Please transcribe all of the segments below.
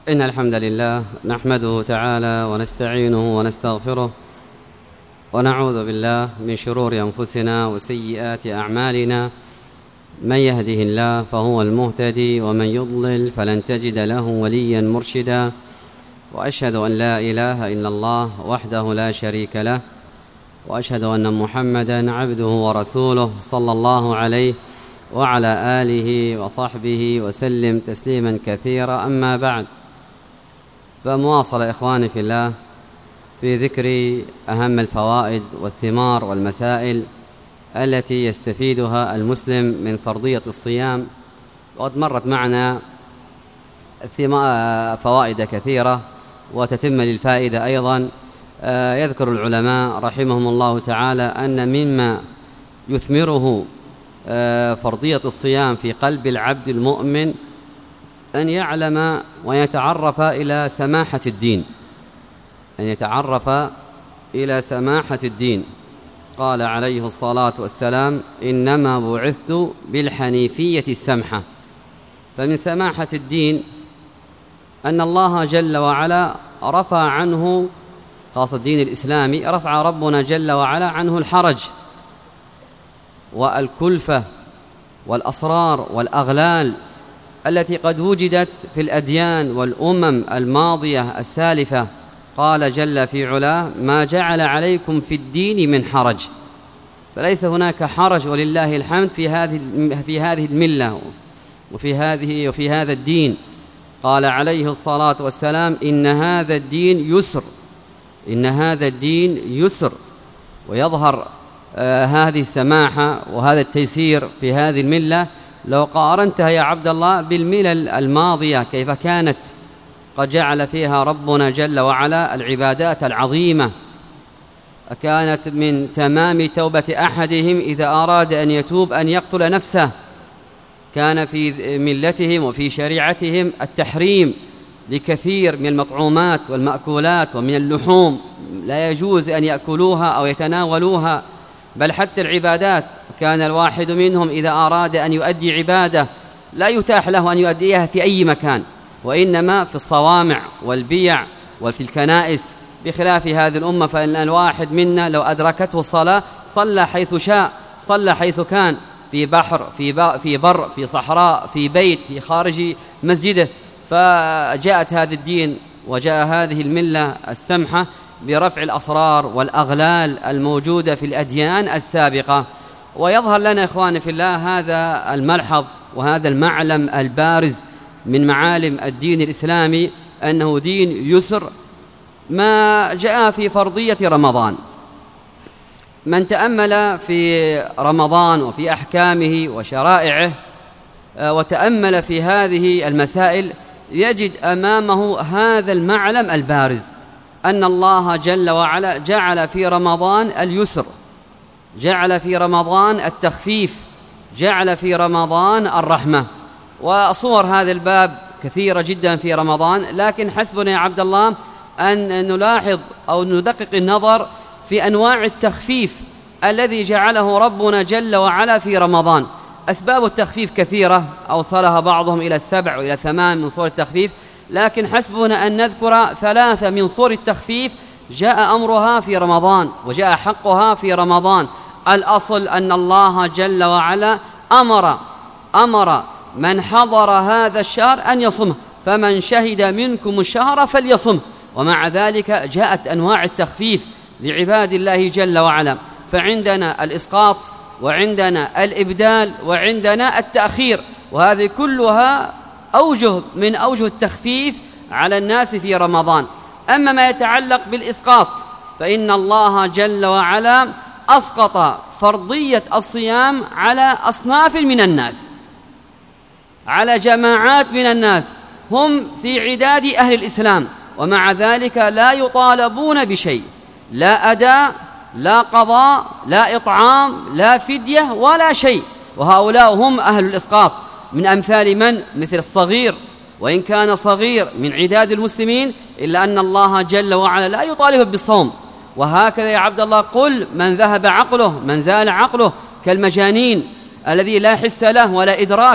إن الحمد لله نحمده تعالى ونستعينه ونستغفره ونعوذ بالله من شرور أنفسنا وسيئات أعمالنا. من يهده الله فهو المهتدي ومن يضلل فلن تجد له وليا مرشدا. وأشهد أن لا إله إلا الله وحده لا شريك له، وأشهد أن محمدا عبده ورسوله صلى الله عليه وعلى آله وصحبه وسلم تسليما كثيرا. أما بعد، فمواصل إخواني في الله في ذكر أهم الفوائد والثمار والمسائل التي يستفيدها المسلم من فرضية الصيام. وقد مرت معنا فوائد كثيرة وتتم للفائدة أيضا. يذكر العلماء رحمهم الله تعالى أن مما يثمره فرضية الصيام في قلب العبد المؤمن أن يعلم ويتعرف إلى سماحة الدين، أن يتعرف إلى سماحة الدين. قال عليه الصلاة والسلام: إنما بعثت بالحنيفية السمحة. فمن سماحة الدين أن الله جل وعلا رفع عنه، خاصة الدين الإسلامي، رفع ربنا جل وعلا عنه الحرج والكلفة والأسرار والأغلال التي قد وجدت في الأديان والأمم الماضية السالفة. قال جل في علاه: ما جعل عليكم في الدين من حرج. فليس هناك حرج ولله الحمد في هذه الملة وفي هذا الدين. قال عليه الصلاة والسلام: إن هذا الدين يسر، إن هذا الدين يسر. ويظهر هذه السماحة وهذا التيسير في هذه الملة لو قارنتها يا عبد الله بالملل الماضية كيف كانت. قد جعل فيها ربنا جل وعلا العبادات العظيمة. كانت من تمام توبة أحدهم إذا أراد أن يتوب أن يقتل نفسه. كان في ملتهم وفي شريعتهم التحريم لكثير من المطعومات والمأكولات ومن اللحوم، لا يجوز أن يأكلوها أو يتناولوها. بل حتى العبادات كان الواحد منهم إذا أراد أن يؤدي عبادة لا يتاح له أن يؤديها في أي مكان، وإنما في الصوامع والبيع وفي الكنائس. بخلاف هذه الأمة فإن الواحد منا لو أدركته الصلاة صلى حيث شاء، صلى حيث كان، في بحر، في بر، في صحراء، في بيت، في خارج مسجده. فجاءت هذا الدين وجاء هذه الملة السمحة برفع الأسرار والأغلال الموجودة في الأديان السابقة. ويظهر لنا إخواني في الله هذا الملحظ وهذا المعلم البارز من معالم الدين الإسلامي، أنه دين يسر. ما جاء في فرضية رمضان، من تأمل في رمضان وفي أحكامه وشرائعه وتأمل في هذه المسائل يجد أمامه هذا المعلم البارز، أن الله جل وعلا جعل في رمضان اليسر، جعل في رمضان التخفيف، جعل في رمضان الرحمة. وصور هذا الباب كثيرة جدا في رمضان، لكن حسبنا يا عبد الله أن نلاحظ أو ندقق النظر في أنواع التخفيف الذي جعله ربنا جل وعلا في رمضان. أسباب التخفيف كثيرة أوصلها بعضهم إلى 7 وإلى 8 من صور التخفيف، لكن حسبنا أن نذكر 3 من صور التخفيف جاء أمرها في رمضان وجاء حقها في رمضان. الأصل أن الله جل وعلا أمر من حضر هذا الشهر أن يصمه، فمن شهد منكم الشهر فليصمه. ومع ذلك جاءت أنواع التخفيف لعباد الله جل وعلا. فعندنا الإسقاط، وعندنا الإبدال، وعندنا التأخير، وهذه كلها أوجه من أوجه التخفيف على الناس في رمضان. أما ما يتعلق بالإسقاط فإن الله جل وعلا أسقط فرضية الصيام على أصناف من الناس، على جماعات من الناس هم في عداد أهل الإسلام، ومع ذلك لا يطالبون بشيء، لا أداء، لا قضاء، لا إطعام، لا فدية، ولا شيء. وهؤلاء هم أهل الإسقاط. من أمثال من؟ مثل الصغير، وإن كان صغير من عداد المسلمين إلا أن الله جل وعلا لا يطالب بالصوم. وهكذا يا عبد الله قل من ذهب عقله، من زال عقله كالمجانين الذي لا حس له ولا إدراك،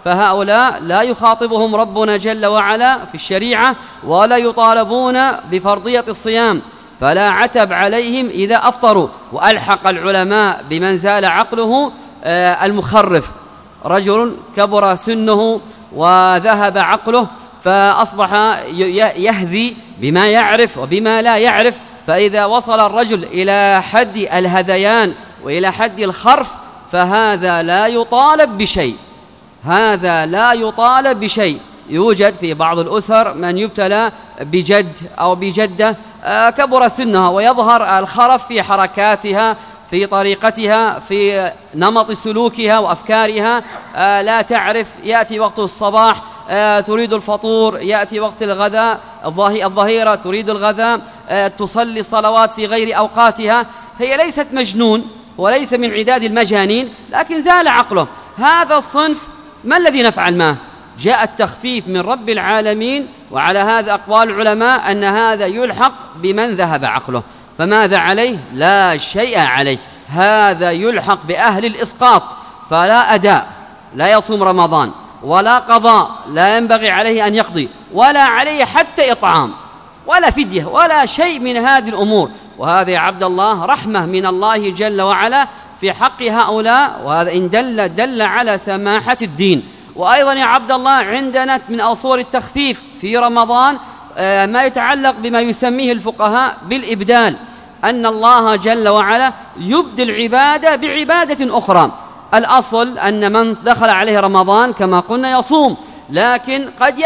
فهؤلاء لا يخاطبهم ربنا جل وعلا في الشريعة ولا يطالبون بفرضية الصيام، فلا عتب عليهم إذا أفطروا. وألحق العلماء بمن زال عقله المخرف، رجل كبر سنه وذهب عقله فأصبح يهذي بما يعرف وبما لا يعرف، فإذا وصل الرجل إلى حد الهذيان وإلى حد الخرف فهذا لا يطالب بشيء، هذا لا يطالب بشيء. يوجد في بعض الأسر من يبتلى بجد أو بجدة كبر سنها ويظهر الخرف في حركاتها، في طريقتها، في نمط سلوكها وأفكارها، لا تعرف. يأتي وقت الصباح تريد الفطور، يأتي وقت الغداء الظهيرة تريد الغداء، تصلي الصلوات في غير أوقاتها. هي ليست مجنون وليس من عداد المجانين، لكن زال عقله. هذا الصنف ما الذي نفعل معه؟ جاء التخفيف من رب العالمين، وعلى هذا أقوال العلماء أن هذا يلحق بمن ذهب عقله. فماذا عليه؟ لا شيء عليه، هذا يلحق بأهل الإسقاط، فلا أداء، لا يصوم رمضان ولا قضاء، لا ينبغي عليه أن يقضي، ولا عليه حتى إطعام ولا فدية ولا شيء من هذه الأمور. وهذا يا عبد الله رحمة من الله جل وعلا في حق هؤلاء، وهذا إن دل على سماحة الدين. وأيضا يا عبد الله عندنا من أصول التخفيف في رمضان ما يتعلق بما يسميه الفقهاء بالإبدال، أن الله جل وعلا يبدل العبادة بعبادة أخرى. الأصل أن من دخل عليه رمضان كما قلنا يصوم، لكن قد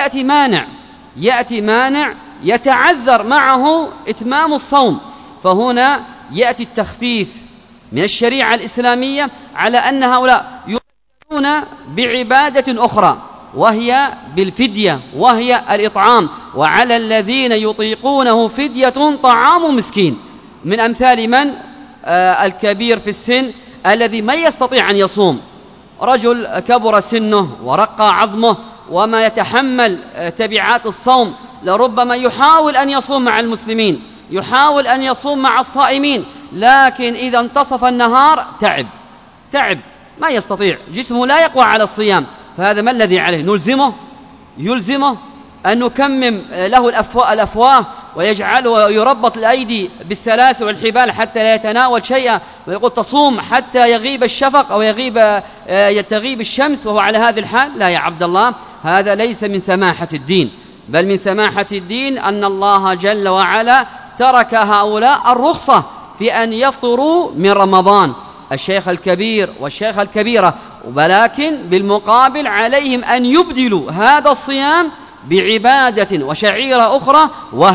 يأتي مانع يتعذر معه إتمام الصوم، فهنا يأتي التخفيف من الشريعة الإسلامية على أن هؤلاء يبدلون بعبادة أخرى وهي بالفدية وهي الإطعام، وعلى الذين يطيقونه فدية طعام مسكين. من أمثال من؟ الكبير في السن الذي ما يستطيع أن يصوم، رجل كبر سنه ورقى عظمه وما يتحمل تبعات الصوم، لربما يحاول أن يصوم مع المسلمين، يحاول أن يصوم مع الصائمين، لكن إذا انتصف النهار تعب ما يستطيع، جسمه لا يقوى على الصيام. فهذا ما الذي عليه؟ يلزمه أن نكمم له الأفواه ويجعله يربط الأيدي بالسلاسل والحبال حتى لا يتناول شيئا، ويقول تصوم حتى يغيب الشفق أو تغيب الشمس وهو على هذه الحال؟ لا يا عبد الله، هذا ليس من سماحة الدين، بل من سماحة الدين أن الله جل وعلا ترك هؤلاء الرخصة في أن يفطروا من رمضان، الشيخ الكبير والشيخة الكبيرة، ولكن بالمقابل عليهم أن يبدلوا هذا الصيام بعبادة وشعيرة أخرى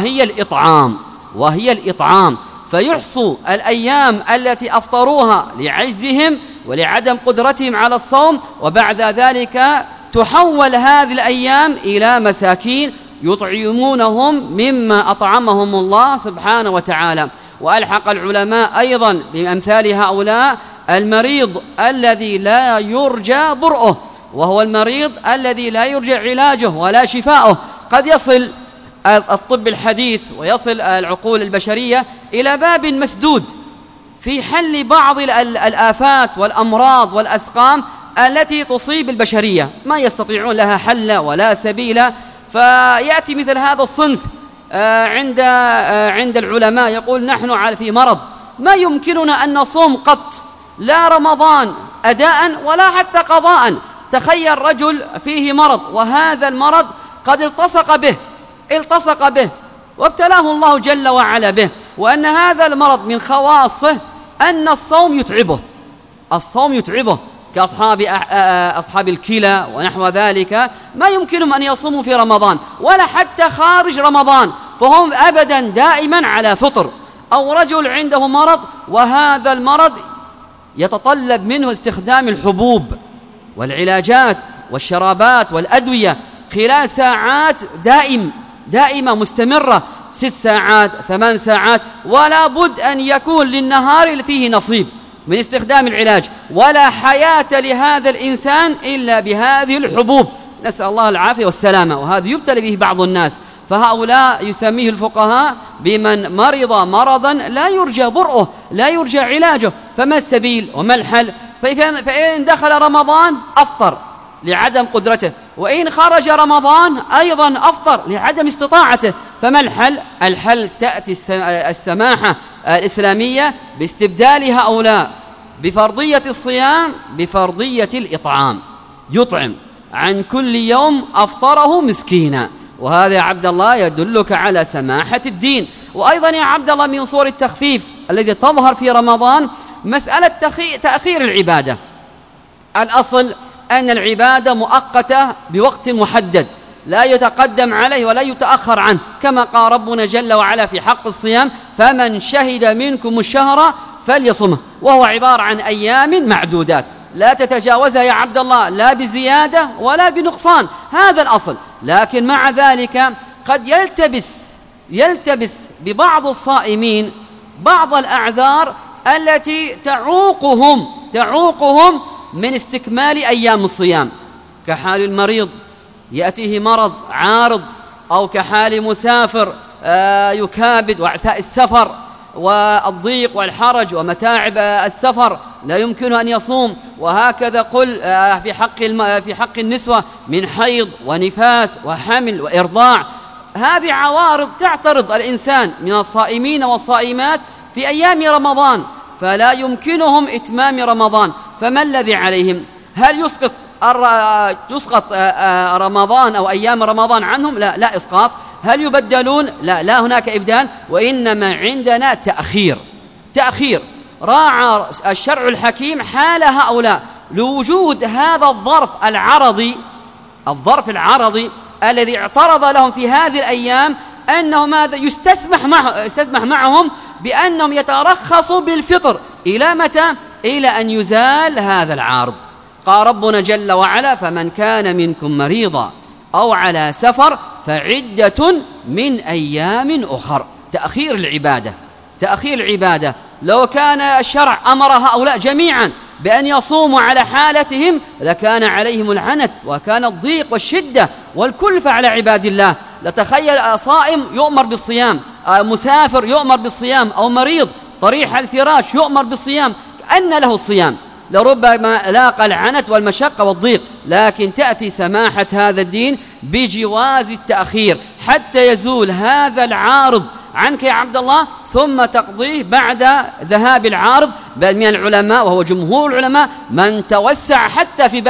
وهي الإطعام، فيحصوا الأيام التي أفطروها لعجزهم ولعدم قدرتهم على الصوم، وبعد ذلك تحول هذه الأيام إلى مساكين يطعمونهم مما أطعمهم الله سبحانه وتعالى. وألحق العلماء أيضا بأمثال هؤلاء المريض الذي لا يرجى برؤه، وهو المريض الذي لا يرجى علاجه ولا شفاؤه. قد يصل الطب الحديث ويصل العقول البشرية إلى باب مسدود في حل بعض الآفات والأمراض والأسقام التي تصيب البشرية، ما يستطيعون لها حل ولا سبيل. فيأتي مثل هذا الصنف عند العلماء يقول نحن في مرض ما يمكننا أن نصوم قط، لا رمضان أداء ولا حتى قضاء. تخيل رجل فيه مرض وهذا المرض قد التصق به وابتلاه الله جل وعلا به، وأن هذا المرض من خواصه أن الصوم يتعبه كأصحاب الكلى ونحو ذلك، ما يمكنهم أن يصوموا في رمضان ولا حتى خارج رمضان، فهم أبدا دائما على فطر. أو رجل عنده مرض وهذا المرض يتطلب منه استخدام الحبوب والعلاجات والشرابات والأدوية خلال ساعات دائمة مستمرة، 6 ساعات 8 ساعات، ولا بد أن يكون للنهار فيه نصيب من استخدام العلاج، ولا حياة لهذا الإنسان إلا بهذه الحبوب، نسأل الله العافية والسلامة. وهذا يبتلى به بعض الناس، فهؤلاء يسميه الفقهاء بمن مرض مرضا لا يرجى برؤه لا يرجى علاجه. فما السبيل وما الحل؟ فإن دخل رمضان أفطر لعدم قدرته، وإن خرج رمضان أيضا أفطر لعدم استطاعته. فما الحل؟ الحل تأتي السماحة الإسلامية باستبدال هؤلاء بفرضية الصيام بفرضية الإطعام، يطعم عن كل يوم أفطره مسكينا. وهذا يا عبد الله يدلك على سماحة الدين. وأيضا يا عبد الله من صور التخفيف الذي تظهر في رمضان مسألة تأخير العبادة. الأصل أن العبادة مؤقتة بوقت محدد لا يتقدم عليه ولا يتأخر عنه، كما قال ربنا جل وعلا في حق الصيام: فمن شهد منكم الشهر فليصمه، وهو عبارة عن أيام معدودات لا تتجاوزها يا عبد الله لا بزيادة ولا بنقصان، هذا الأصل. لكن مع ذلك قد يلتبس ببعض الصائمين بعض الأعذار التي تعوقهم من استكمال أيام الصيام، كحال المريض يأتيه مرض عارض، أو كحال مسافر يكابد وعثاء السفر والضيق والحرج ومتاعب السفر لا يمكن أن يصوم. وهكذا قل في حق النسوة من حيض ونفاس وحمل وإرضاع. هذه عوارض تعترض الإنسان من الصائمين والصائمات في أيام رمضان، فلا يمكنهم إتمام رمضان. فما الذي عليهم؟ هل يسقط رمضان أو أيام رمضان عنهم؟ لا إسقاط. هل يبدلون؟ لا هناك إبدال، وإنما عندنا تأخير. راعى الشرع الحكيم حال هؤلاء لوجود هذا الظرف العرضي الذي اعترض لهم في هذه الأيام، أنه ماذا؟ يستسمح معهم بأنهم يترخصوا بالفطر إلى متى؟ إلى أن يزال هذا العارض. قال ربنا جل وعلا: فمن كان منكم مريضا أو على سفر فعدة من أيام أخر. تأخير العبادة. لو كان الشرع أمر هؤلاء جميعا بأن يصوموا على حالتهم لكان عليهم العنت، وكان الضيق والشدة والكلفة على عباد الله. لتخيل صائم يؤمر بالصيام، مسافر يؤمر بالصيام، أو مريض طريح الفراش يؤمر بالصيام، كأن له الصيام، لربما لاقى العنت والمشقة والضيق. لكن تأتي سماحة هذا الدين بجواز التأخير حتى يزول هذا العارض عنك يا عبد الله، ثم تقضيه بعد ذهاب العارض. بل من العلماء وهو جمهور العلماء من توسع حتى في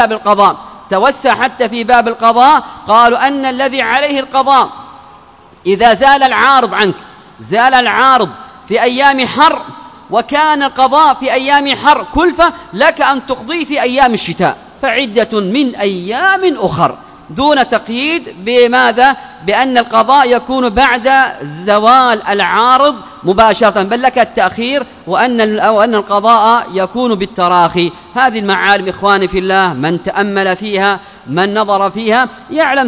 باب القضاء، قالوا أن الذي عليه القضاء إذا زال العارض في أيام حر، وكان القضاء في أيام حر كلفة، لك أن تقضي في أيام الشتاء، فعدة من أيام أخر، دون تقييد بماذا؟ بأن القضاء يكون بعد زوال العارض مباشرة، بل لك التأخير، وأن القضاء يكون بالتراخي. هذه المعالم إخواني في الله من تأمل فيها، من نظر فيها، يعلم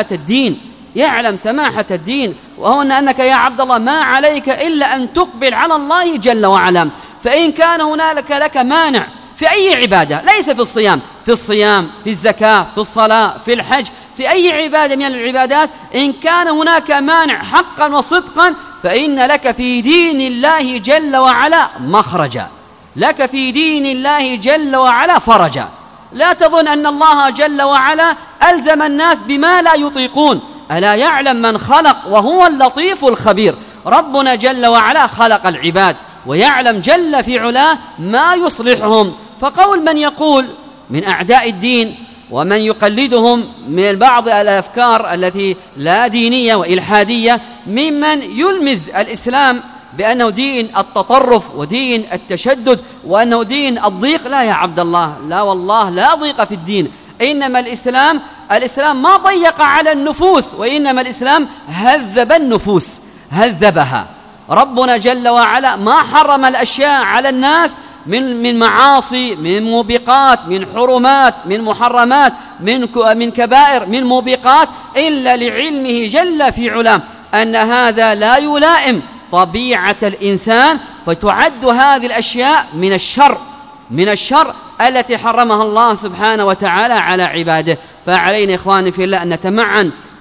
سماحة الدين. وهو أنك يا عبد الله ما عليك إلا أن تقبل على الله جل وعلا. فإن كان هنالك لك مانع في أي عبادة، ليس في الصيام، في الزكاة، في الصلاة، في الحج، في أي عبادة من العبادات، إن كان هناك مانع حقا وصدقا، فإن لك في دين الله جل وعلا مخرجا، لك في دين الله جل وعلا فرجا. لا تظن أن الله جل وعلا ألزم الناس بما لا يطيقون. ألا يعلم من خلق وهو اللطيف الخبير. ربنا جل وعلا خلق العباد، ويعلم جل في علاه ما يصلحهم. فقول من يقول من أعداء الدين ومن يقلدهم من بعض الأفكار التي لا دينية وإلحادية، ممن يلمز الإسلام بأنه دين التطرف ودين التشدد وأنه دين الضيق، لا يا عبد الله، لا والله لا ضيق في الدين. إنما الإسلام ما ضيق على النفوس، وإنما الإسلام هذب النفوس، هذبها. ربنا جل وعلا ما حرم الأشياء على الناس من معاصي، من موبقات، من حرمات، من محرمات، من كبائر، من موبقات، إلا لعلمه جل في علاه أن هذا لا يلائم طبيعة الإنسان، فتعد هذه الأشياء من الشر التي حرمها الله سبحانه وتعالى على عباده. فعلينا إخواني في الله أن نتمعن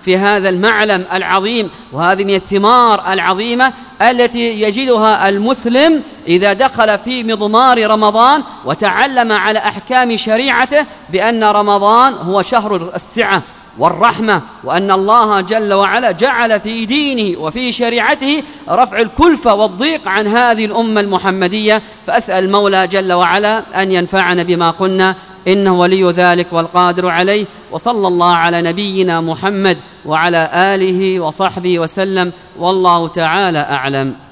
في هذا المعلم العظيم. وهذه من الثمار العظيمة التي يجدها المسلم إذا دخل في مضمار رمضان وتعلم على أحكام شريعته بأن رمضان هو شهر السعة والرحمة، وأن الله جل وعلا جعل في دينه وفي شريعته رفع الكلفة والضيق عن هذه الأمة المحمدية. فأسأل المولى جل وعلا أن ينفعنا بما قلنا، إنه ولي ذلك والقادر عليه. وصلى الله على نبينا محمد وعلى آله وصحبه وسلم، والله تعالى أعلم.